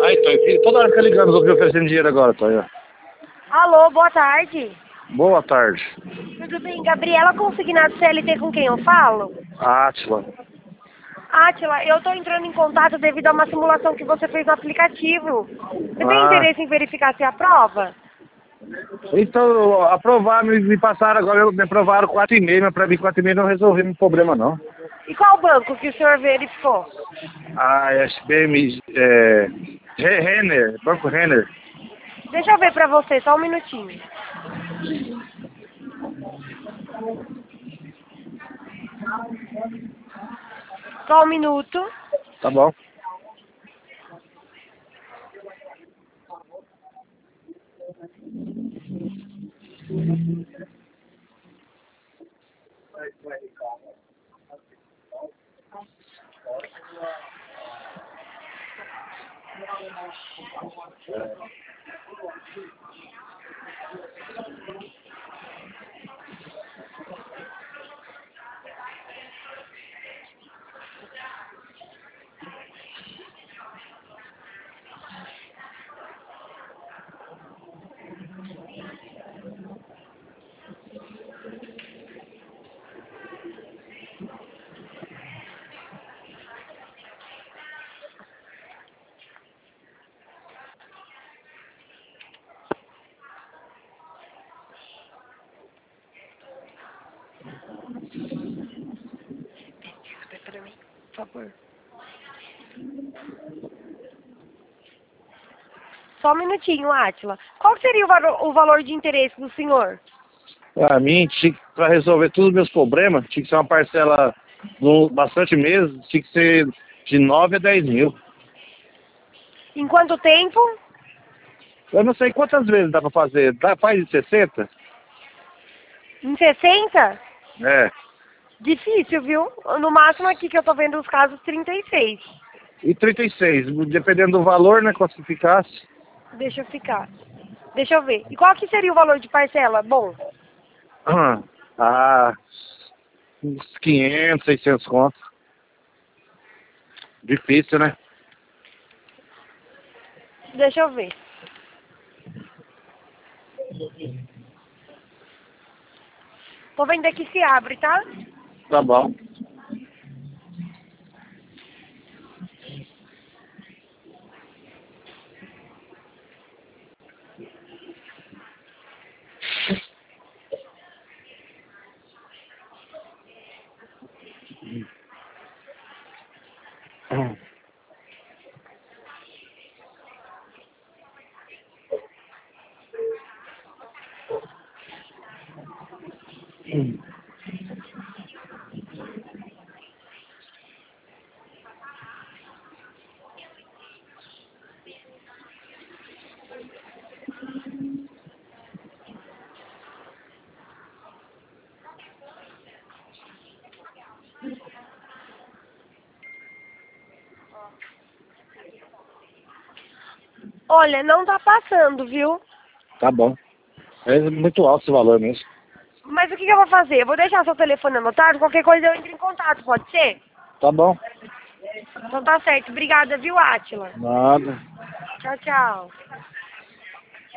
Aí, Tonho, toda hora fica ligando, os me oferecendo dinheiro agora, Tonho. Alô, boa tarde. Boa tarde. Tudo bem? Gabriela, consignado CLT, com quem eu falo? Átila. Átila, eu tô entrando em contato devido a uma simulação que você fez no aplicativo. Você tem Ah, interesse em verificar se aprova? então, aprovar, me passaram agora, me aprovaram 4,5, mas pra mim 4,5 não resolveu meu problema, não. E qual banco que o senhor verificou? Ah, SBM, Renner, Banco Renner. Deixa eu ver pra você, só um minutinho. Só um minuto. Tá bom. Pra mim, por favor. Só um minutinho, Átila. Qual que seria o valor de interesse do senhor? Pra mim, pra resolver todos os meus problemas, tinha que ser uma parcela bastante meses, tinha que ser de 9 a 10 mil. Em quanto tempo? Eu não sei quantas vezes dá pra fazer. Faz de 60? Em 60? É. Difícil, viu? No máximo aqui que eu tô vendo os casos, 36. E 36, dependendo do valor, né, quanto ficasse. Deixa eu ficar. Deixa eu ver. E qual que seria o valor de parcela? Bom, Ah, uns 500, 600 contos. Difícil, né? deixa eu ver. Tô vendo aqui se abre, tá? Tá bom. Olha, não tá passando, viu? Tá bom. É muito alto esse valor mesmo. Mas o que eu vou fazer? Eu vou deixar seu telefone anotado, qualquer coisa eu entro em contato, pode ser? Tá bom. Então tá certo. Obrigada, viu, Átila? Nada. Tchau, tchau.